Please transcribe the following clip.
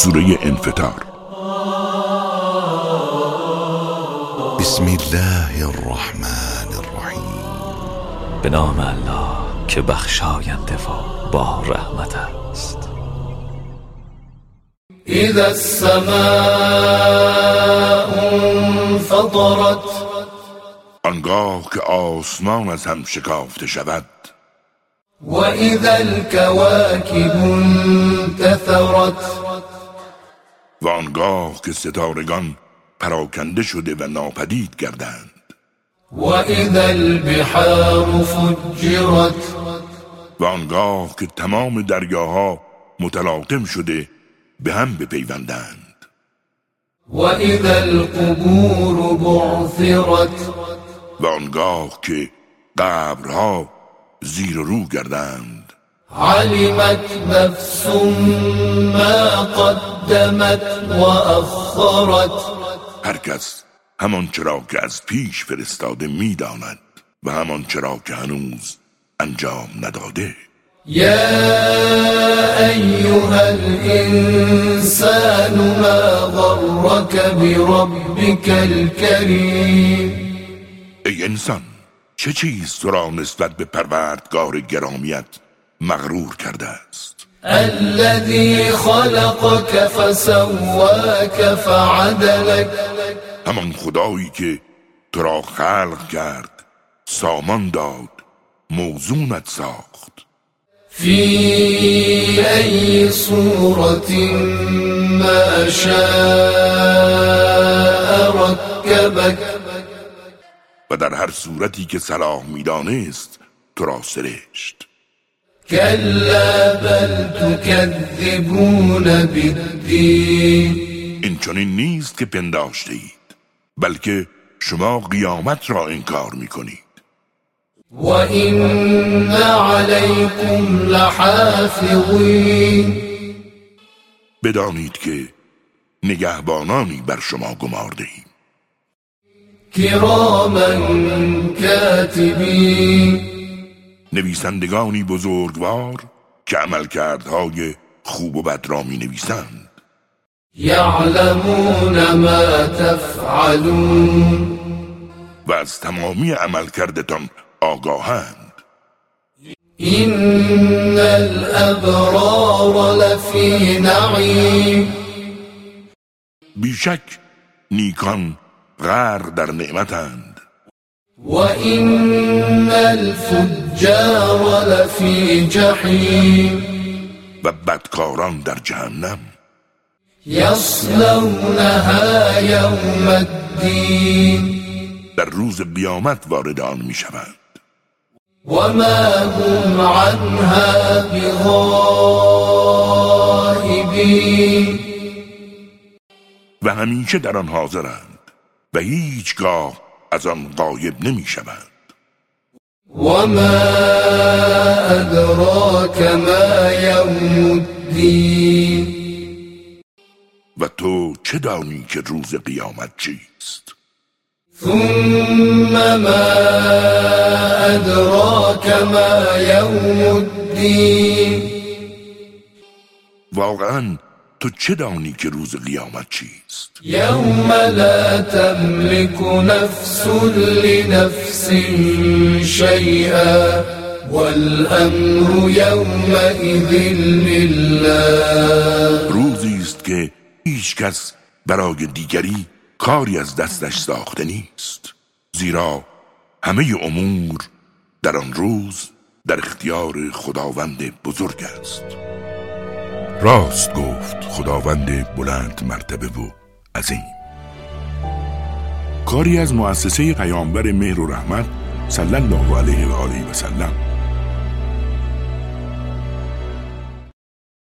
سوره انفطار. بسم الله الرحمن الرحیم. به نام الله که بخشاینده و با رحمت است. اذا السماء انفطرت، آنگاه که آسمان از هم شکافته شود. و اذا الكواكب انتثرت، و آنگاه که ستارگان پراکنده شده و ناپدید گردند. و اذا البحار فجرت، و آنگاه که تمام دریاها متلاطم شده به هم بپیوندند. و اذا القبور بعثرت، و آنگاه که قبرها زیر و رو گردند. علمت نفس ما قدمت و اخرت، هر کس همان چرا که از پیش فرستاده می‌داند و همان چرا که هنوز انجام نداده. یا ایها الانسان ما غرک بربک الکریم. ای انسان، چه چیز تو را نسبت به پروردگار گرامیت مغرور کرده است؟ الذی خلقک فسواک فعدلک، همان خدایی که تو را خلق کرد، سامان داد، موزونت ساخت. فی ای صورت ما شاء رکبک، و در هر صورتی که صلاح می‌دانست تو را سرشت. کلا بل تکذبون بالدین، این چنین نیست که پنداشته اید، بلکه شما قیامت را انکار می‌کنید. و این علیکم لحافظین، بدانید که نگهبانانی بر شما گمارده‌ایم. کراما کاتبین، نویسندگانی بزرگوار که عملکردهای خوب و بد را می‌نویسند. یعلمون ما تفعلون، و از تمامی عملکردتان آگاهند. این الابرار لفی نعیم، بیشک نیکان غرق در نعمتند. و این الفجار لفی جحیم، و بدکاران در جهنم. یصلونها یوم الدین، در روز قیامت وارد آن می‌شوند. و ما هم عنها بغائبین، و همیشه در آن حاضرند و هیچگاه از آن غایب نمی‌شوند. و ما ادراک ما یوم الدین، و تو چه دانی که روز قیامت چیست؟ ثم ما ادراک ما یوم الدین، واقعاً تو چه دانی که روز قیامت چیست؟ یوم لا تملک نفس لنفس شیئا والامر یومئذ لله، روزی است که هیچ کس برای دیگری کاری از دستش ساخته نیست، زیرا همه امور در آن روز در اختیار خداوند بزرگ است. راست گفت خداوند بلند مرتبه و عظیم. کاری از مؤسسه پیامبر مهر و رحمت صلی الله علیه و آله و سلم.